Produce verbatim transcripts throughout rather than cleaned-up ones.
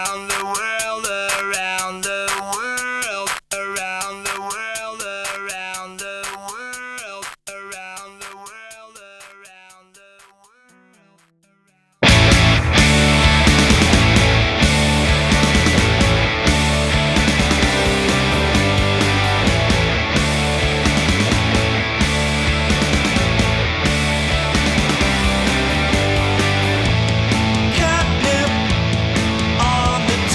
around the world, around the world, around the world, around the world, around the world, around the Catnip on the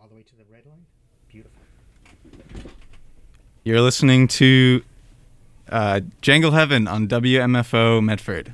all the way to the red line. Beautiful. You're listening to uh, Jangle Heaven on W M F O Medford.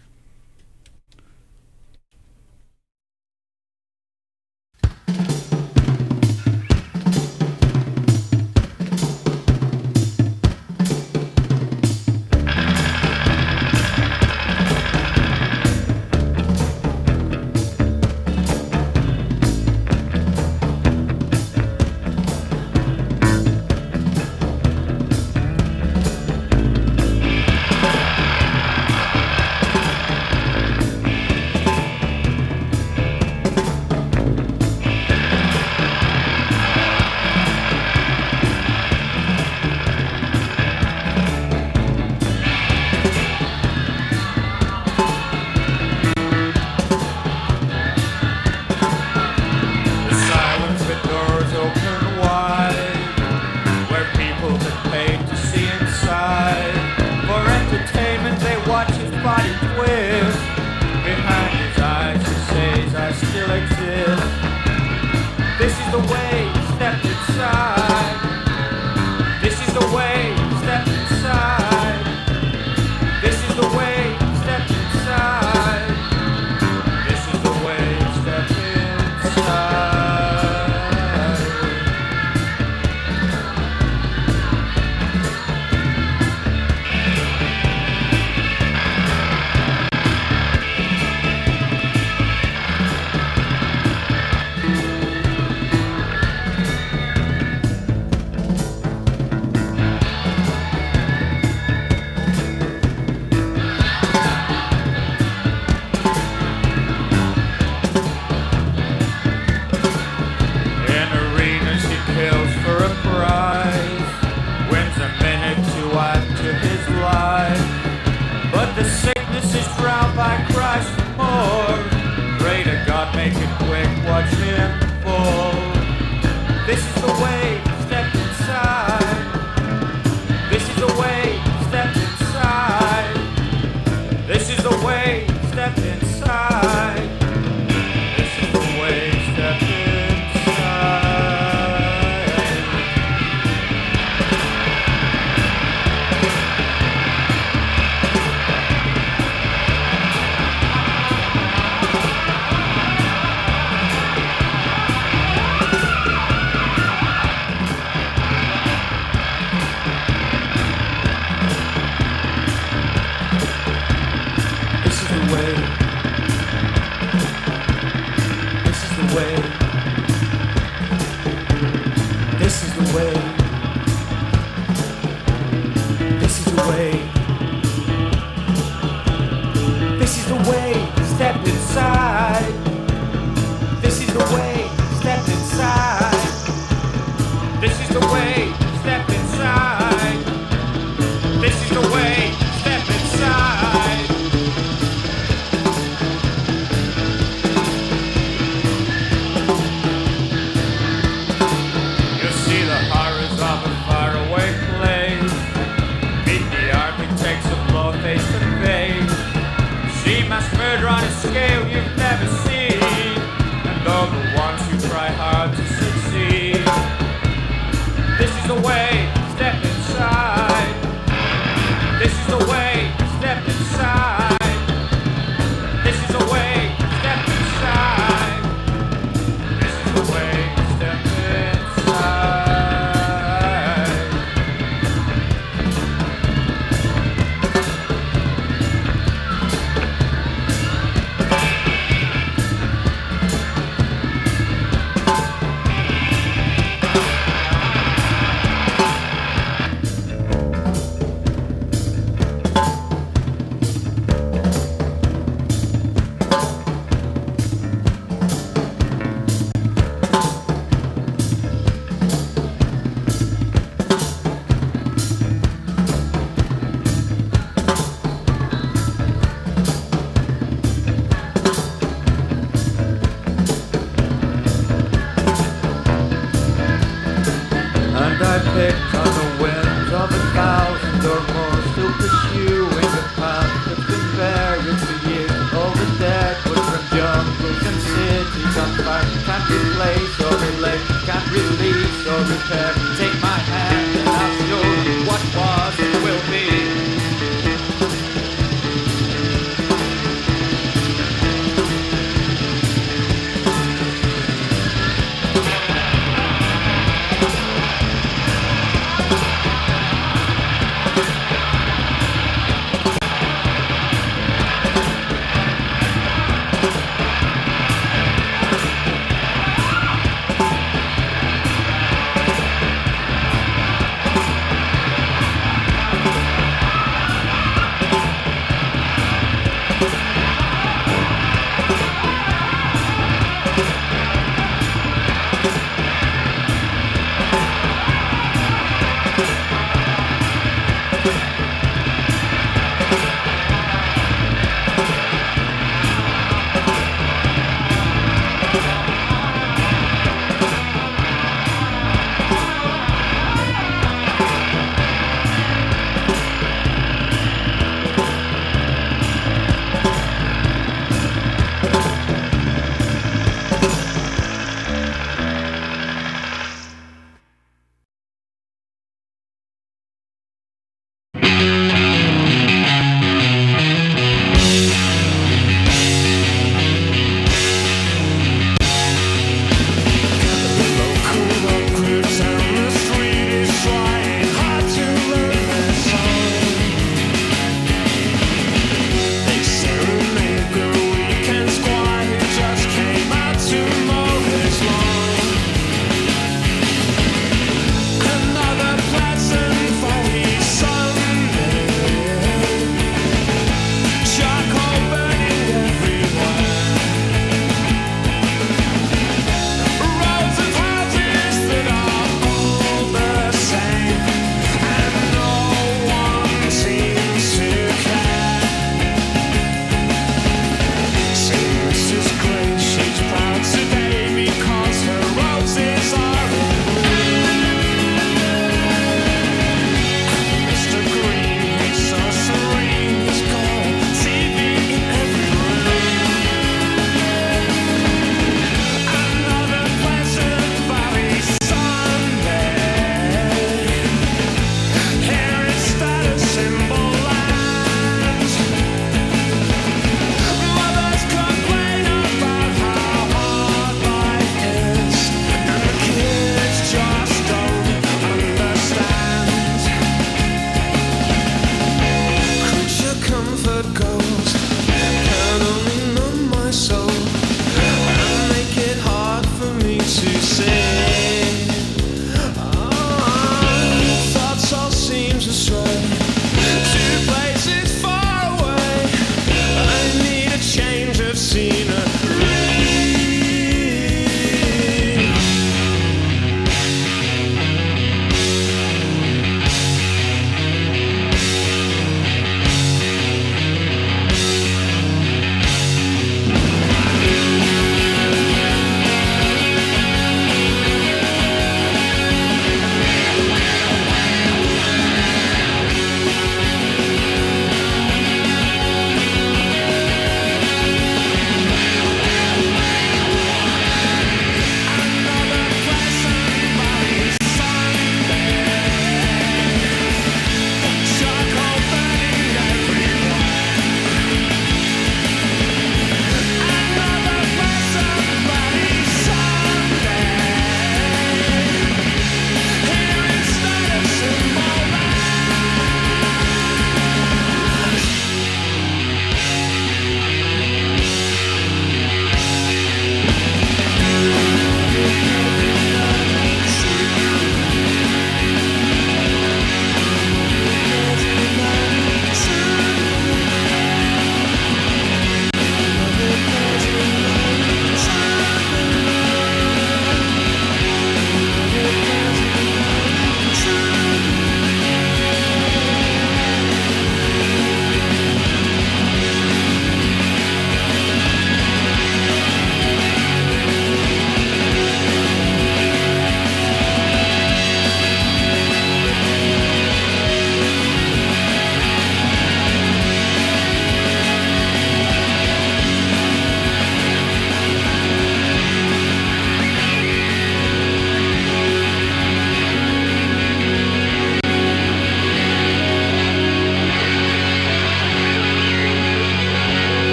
Can't relate, can't relate. prepared. Take my hand and I'll show you what was and will be.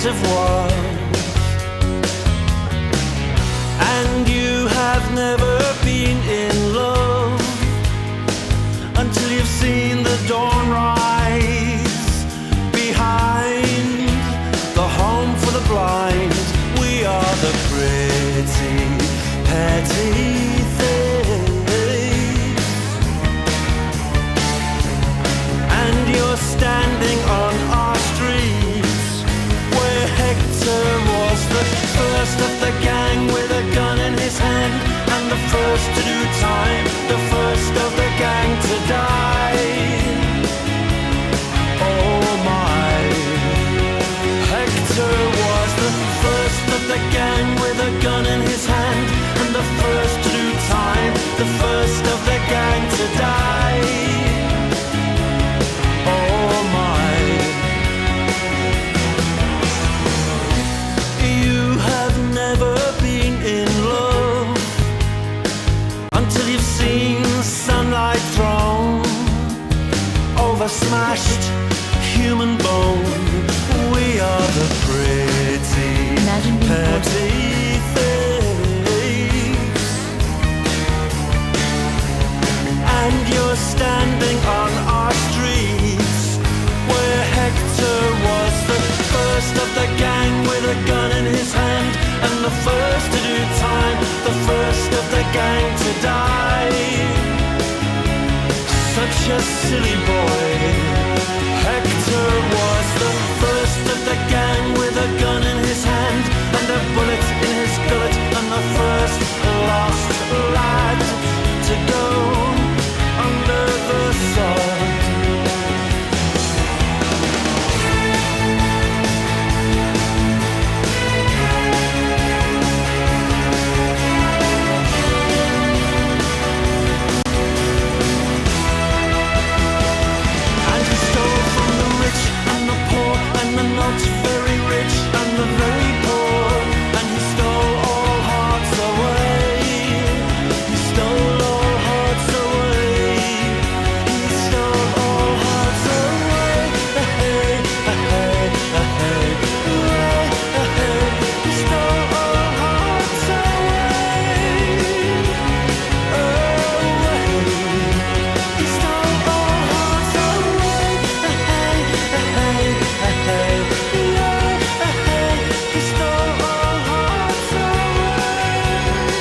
massive world, and you have never been in love until you've seen the dawn rise behind the home for the blind. We are the pretty, petty things, and you're standing on our streets where Hector was the first of the gang with a gun in his hand, and the first to do time, the first of the gang to die. Oh my, Hector was the first of the gang with a gun in his hand, and the first to do time, the first of the gang to die. Oh my, you have never been in love until you've seen sunlight thrown over smashed human bone. We are the pretty, Imagine being petty things, and you're standing on our streets where Hector was the first of the gang with a gun in his hand, and the first to do time, the first of the gang to die. Such a silly boy, Hector was the first of the gang with a gun in his hand and a bullet in his gullet, and the first lost lad to go under the sod. And he stole from the rich and the poor and the not very rich and the very poor, and he stole all hearts away. He stole all hearts away. He stole all hearts away. Hey, hey, hey, hey, he stole all hearts away. Away. He stole all hearts away. Hey, hey, hey, yeah, hey, he stole all hearts away.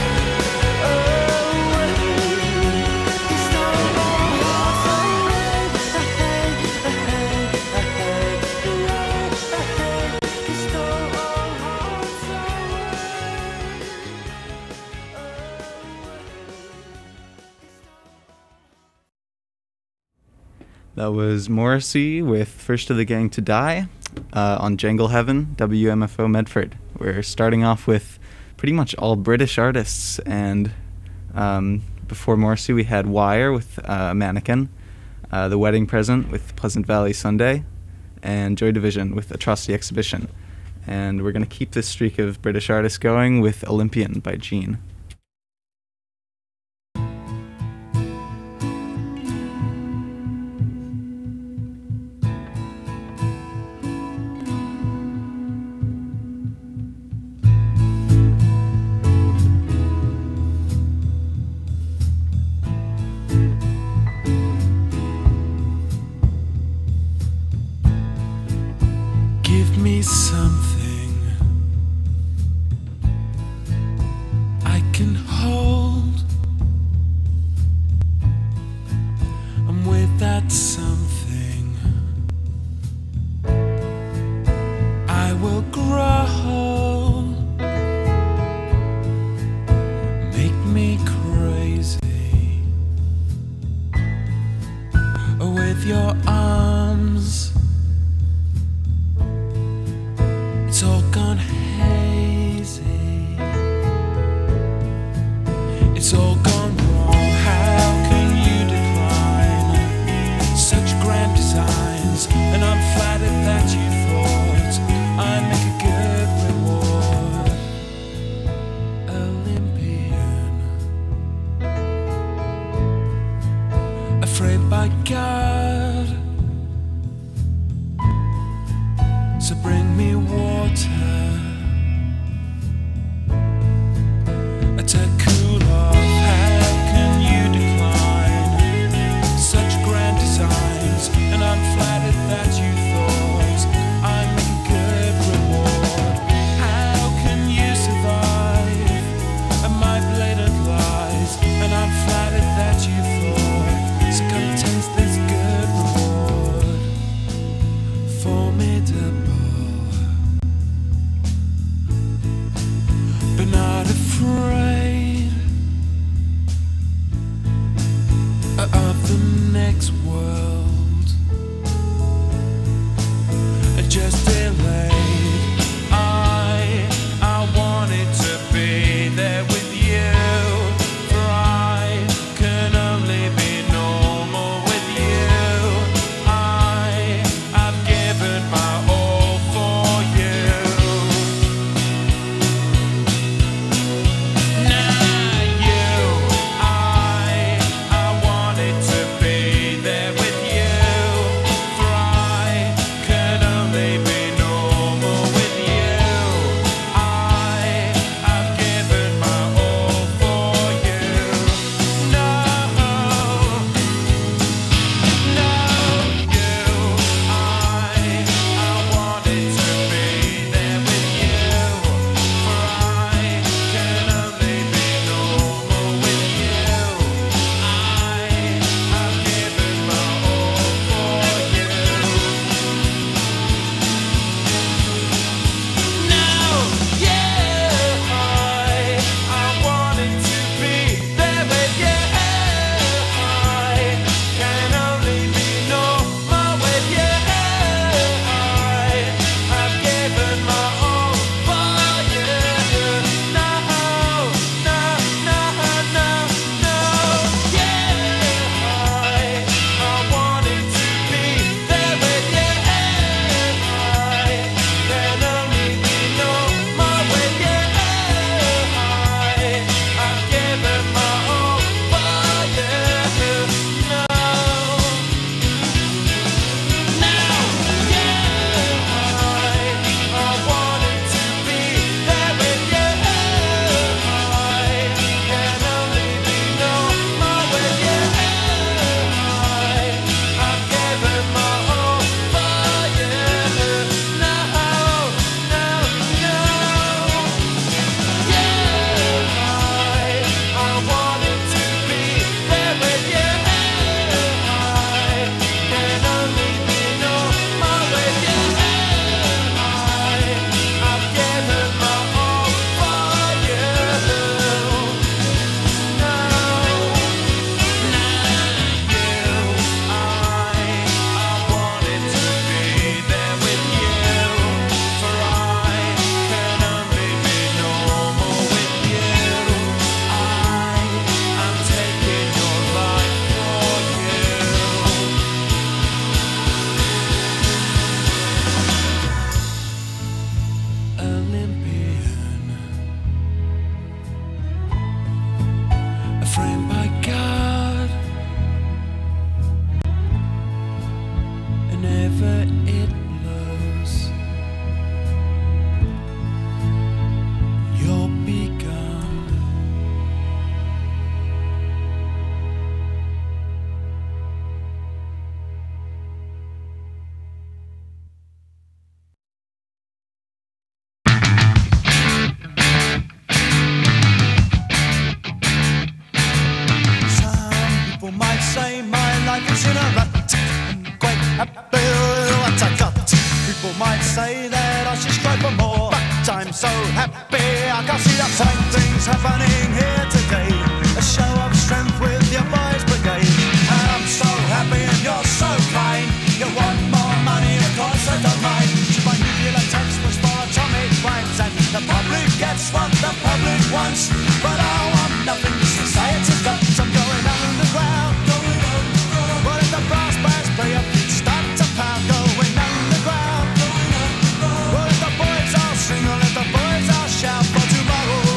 Away. He stole all hearts away. Hey, hey, hey, yeah, hey, he stole all hearts That was Morrissey with First of the Gang to Die uh, on Jangle Heaven, W M F O Medford. We're starting off with pretty much all British artists, and um, before Morrissey we had Wire with uh, Mannequin, uh, The Wedding Present with Pleasant Valley Sunday, and Joy Division with Atrocity Exhibition. And we're going to keep this streak of British artists going with Olympian by Gene. Give me something I can hold, and with that something I will grow. Make me crazy with your arms. It's all gone hazy. It's all gone wrong. How can you decline such grand designs? And I'm flattered that you thought I'd make a good reward. Olympian, afraid by God whenever it blows. You'll be gone. Some people might say my life is in a rut. I'm quite happy with what I got. People might say that I should strive for more, but I'm so happy I can see the fine things happening here today. A show of strength with your boys brigade. And I'm so happy and you're so kind. You want more money, of course I don't mind. My nuclear text was for atomic crimes, and the public gets what the public wants. But I want nothing, society's got. I'm going underground, going underground. Well, if the brass bands play a beat, start to pound, going underground, going underground. Well, if the boys all sing, or if the boys all shout for tomorrow.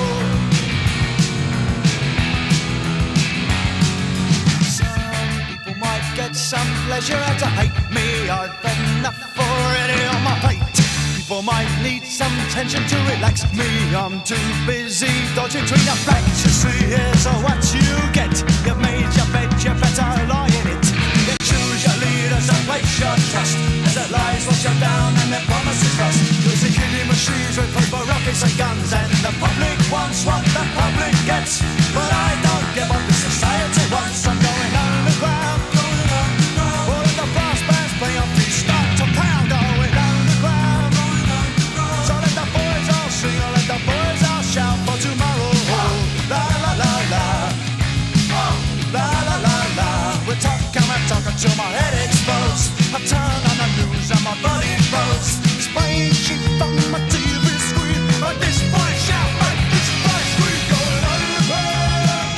Some people might get some pleasure out to hate me. I've enough already on my plate. People might need some tension to relax me. I'm too busy dodging between the facts. You see, here's what you get. You made your bed, you better lie in it. You choose your leaders and place your trust, as their lies wash you down and their promises rust. Using killing machines with paper, rockets and guns, and the public wants what the public gets. But I don't get what the society wants. I'm going underground, going underground. All of the brass bands play on beat, start to pound, going underground. So let the boys all sing, or let the boys all shout for tomorrow. La la la la, la la la la. We're talking, we're talking till my head explodes. I turn on the news and my body blows. Spraying shit on my T V screen. But this boy shout, make this boy scream, going underground.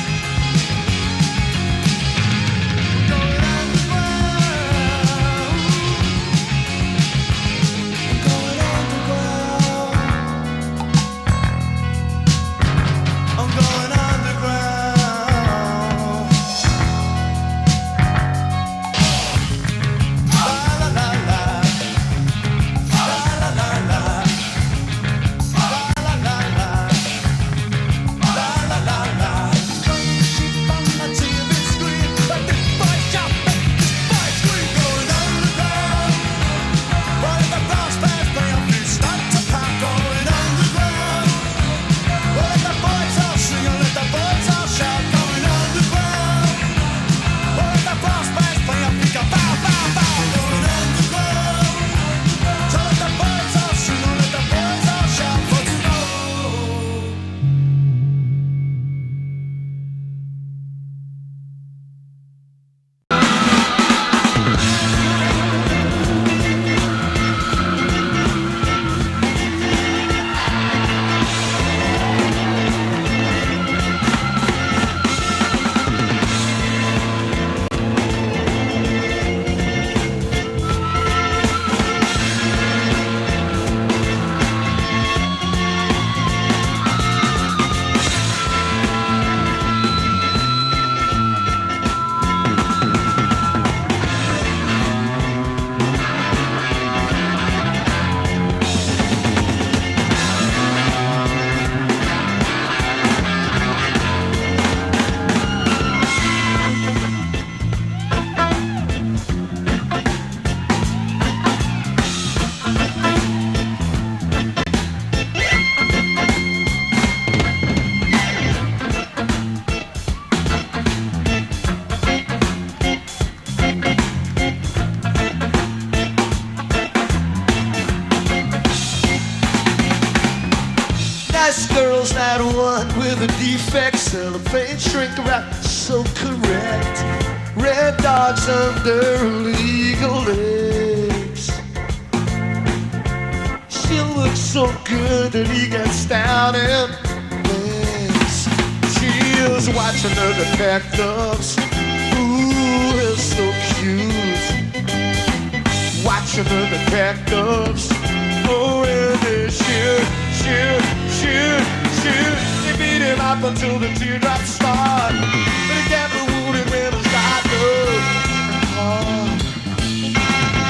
Going underground. Going underground. I'm going underground. La la la la. La la la la. La la la la. La la la la. Sheep on my T V screen, but this boy shout, make this boy scream, going underground. While the brass bands play on beat, start to pound, going underground. Well, let the boys all sing, or let the boys all shout, going underground. Well, let the brass bands play on beat, go bow, bow, bow, going underground. So let the boys all sing, or let the boys all shout for tomorrow. Nice girls, not one with a defect. Cellophane shrink wrap, so correct. Red dogs under legal legs. She looks so good that he gets down and begs. She is watching the detectives. Ooh, it's so cute. Watching the detectives. Oh, and they shoot, shoot, shoot, shoot. They beat him up until the teardrops start. But he can't be wounded when he's got no heart.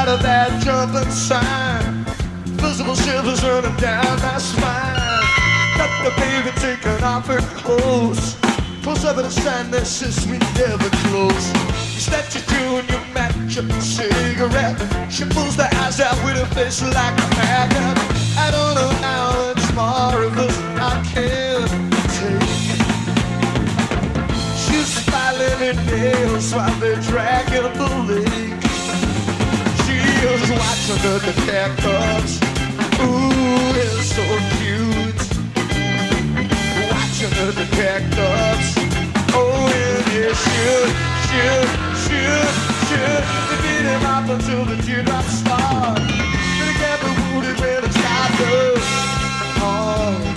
sight of that jumping sign. Visible shivers running down my spine. Got the baby taking off her clothes. Pulls up at a sign that says we never close. You snatch it through and you match a cigarette. She pulls the eyes out with her face like a magnet. I don't know how much more of this I can take. She's filing her nails while they're dragging the lake. She is watching the detectives. Ooh, it's so cute. Watching the detectives. Oh, and yeah, shoot, shoot, shoot, shoot. They beat him up until the teardrops start. Then he can't be wounded when it's got the heart.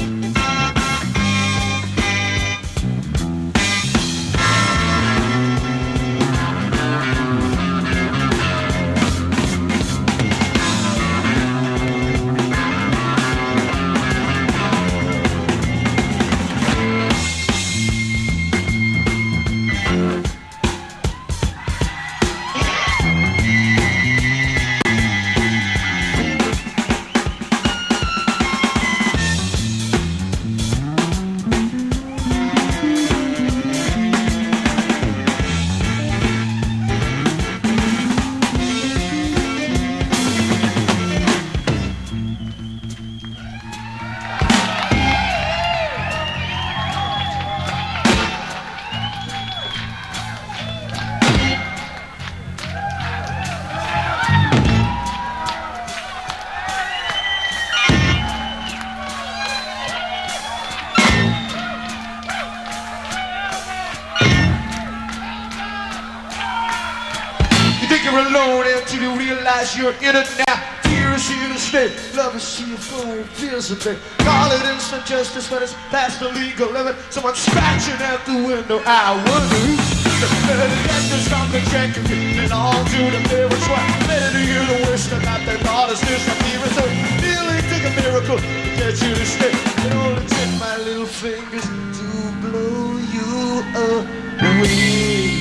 You're in it now, fear is here to stay. Love is here for it, feels a bit. Call it instant justice when it's past the legal limit. Someone scratching at the window, I wonder who. The detectives come to check if you belong to the parents. What better to you to wish that not their daughters disappear. So nearly take a miracle to get you to stay. It only took my little fingers to blow you away.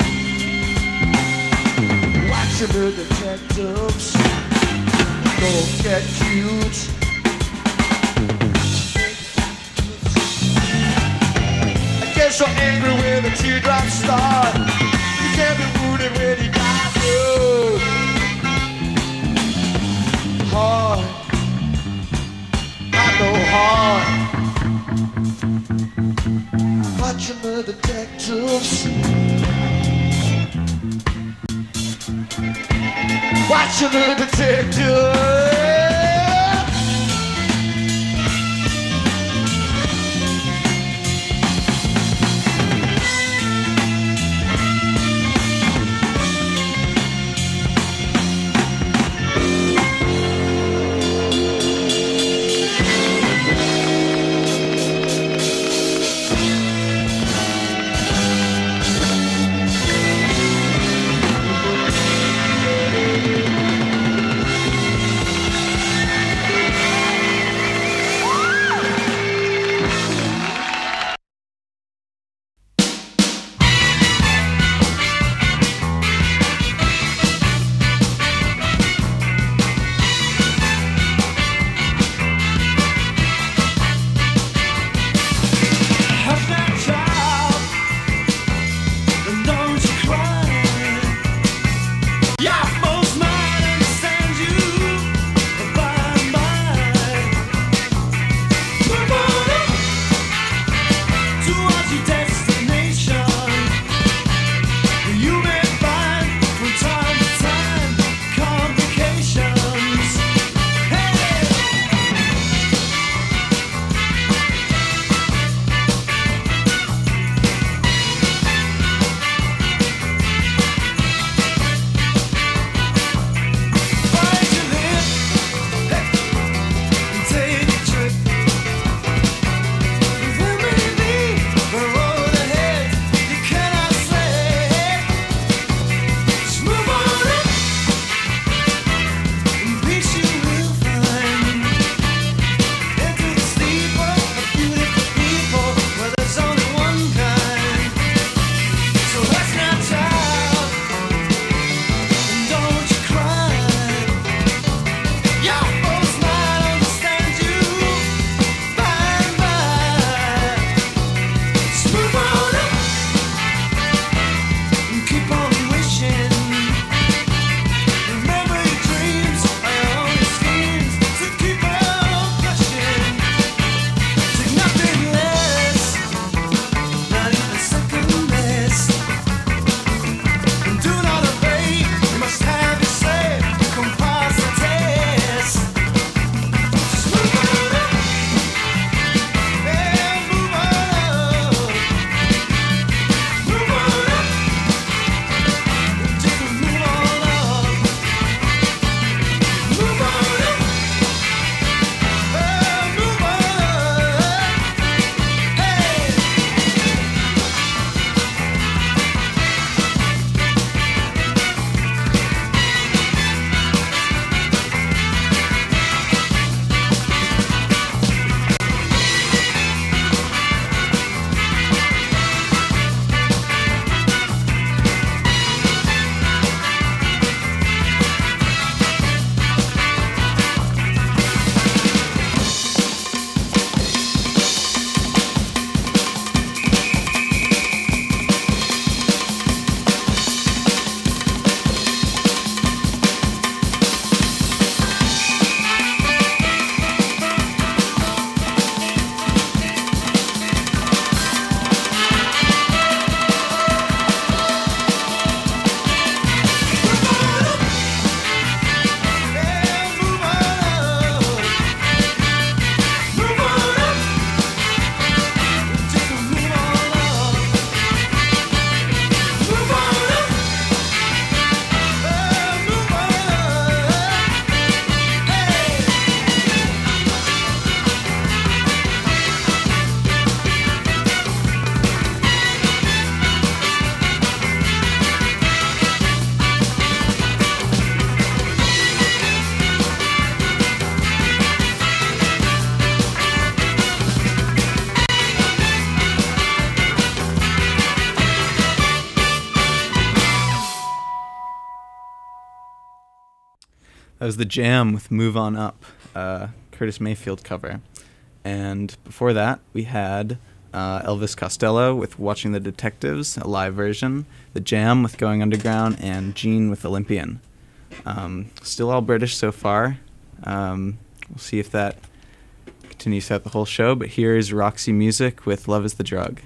Watching the detectives don't get cute. I get so angry when the teardrops start. You can't be wounded when you got through. Hard, I know hard. Watching the detectives. Watching the detective. That was The Jam with Move On Up, uh, Curtis Mayfield cover. And before that, we had uh, Elvis Costello with Watching the Detectives, a live version, The Jam with Going Underground, and Gene with Olympian. Um, still all British so far. Um, we'll see if that continues throughout the whole show, but here is Roxy Music with Love is the Drug.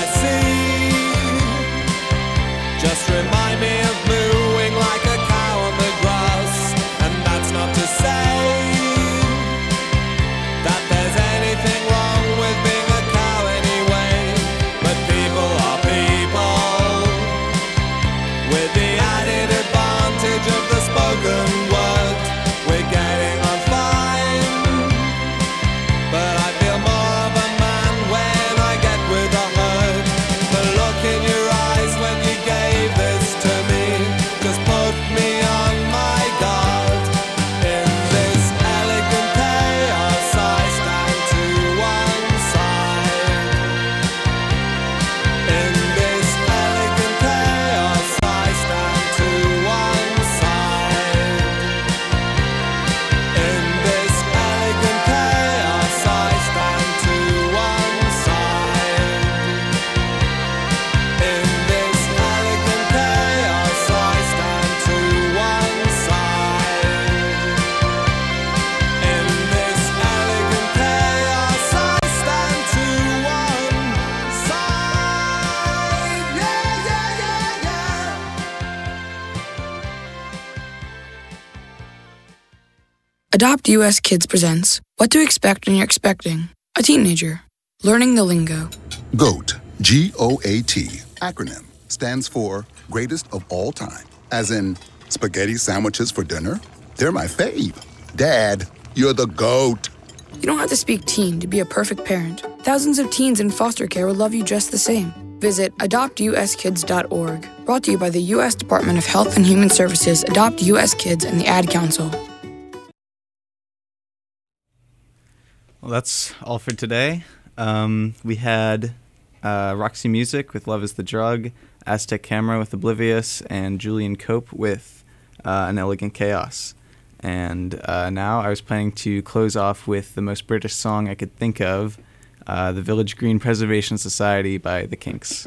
I see just remind me of mooing like a cow on the grass. And that's not to say that there's anything wrong with being a cow anyway. But people are people with the added advantage of the spoken word. We're getting on fine, but I feel more of a man when I get with the herd. The look in your eyes when you gave this to me just put me on my guard. In this elegant chaos I stand to one side. In this elegant chaos I stand to one side. In this elegant chaos I stand to one side. In this elegant chaos I stand to one side. In this elegant chaos I stand to one side. Yeah, yeah, yeah, yeah. Adopt U S Kids presents What to Expect When You're Expecting a Teenager. Learning the lingo. GOAT, G O A T, acronym, stands for Greatest of All Time. As in, spaghetti sandwiches for dinner? They're my fave. Dad, you're the GOAT. You don't have to speak teen to be a perfect parent. Thousands of teens in foster care will love you just the same. Visit adopt u s kids dot org. Brought to you by the U S Department of Health and Human Services, Adopt U S Kids, and the Ad Council. Well, that's all for today. Um, we had uh, Roxy Music with Love is the Drug, Aztec Camera with Oblivious, and Julian Cope with uh, An Elegant Chaos. And uh, now I was planning to close off with the most British song I could think of, uh, The Village Green Preservation Society by The Kinks.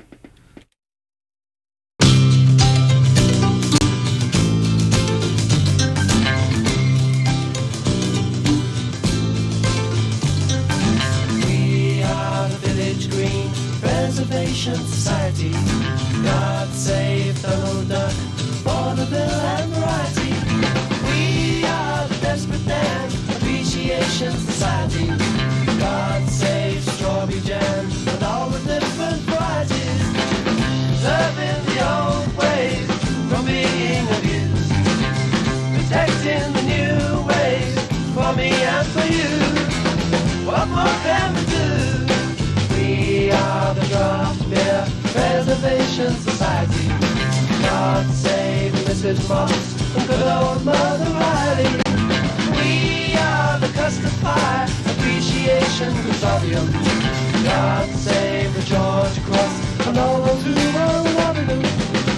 We are the Village Green Preservation Society. God save Donald Duck, vaudeville and variety. We are the Desperate Dan Appreciation Society. God save strawberry jam and all the different varieties. Serving the old ways from being abused. Protecting the new ways for me and for you. What more can we do? We are the Draft Beer Preservation Society. God save Missus Moss and good old Mother Riley. We are the Custard Pie Appreciation Consortium. God save the George Cross and all those who are loving them.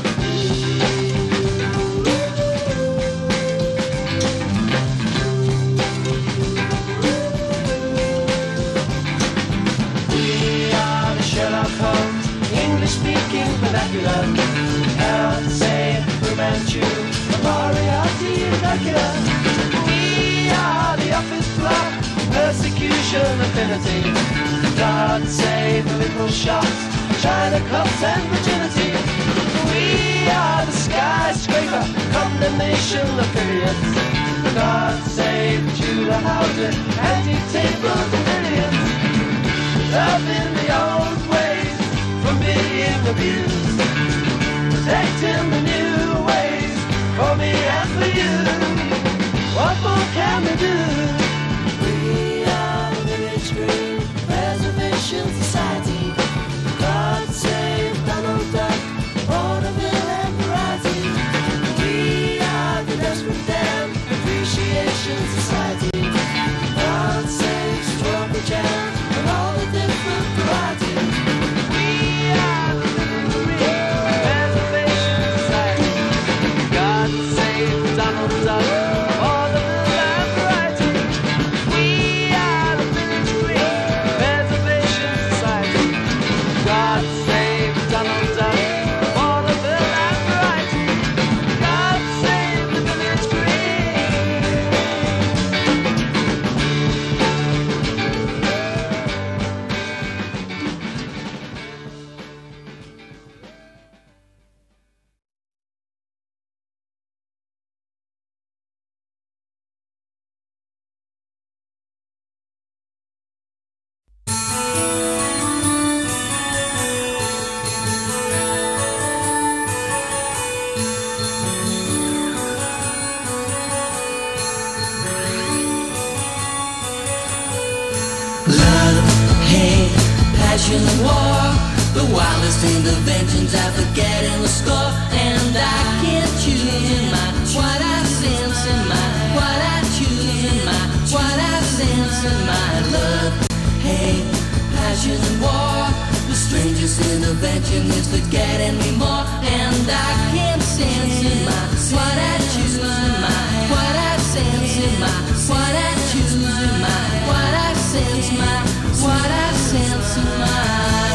We are the Sherlock Holmes English-speaking vernacular. God save Fu Manchu and Moriarty and Dracula. We are the Office Block Persecution Affinity. God save the little shots, China cups and virginity. We are the Skyscraper Condemnation Affiliates. God save the Tudor houses, antique tables and billions. Loving the old ways from being abused. Protecting the new ways for me and for you. What more can we do? We are the Village Green Preservation Society. God save Donald Duck, vaudeville and variety. We are the Desperate Dan Appreciation Society. God save strawberry jam and all the different varieties. We are the Village Green Preservation Society. God save passion and war. The wildest interventions I forget in the score. And I can't choose in my what I sense in my what I choose in my what I sense in my love, hate, passion and war. The strangest intervention is forgetting me more. And I can't sense in my what I choose in my what I sense in my what I choose in my what I sense my what I sense in my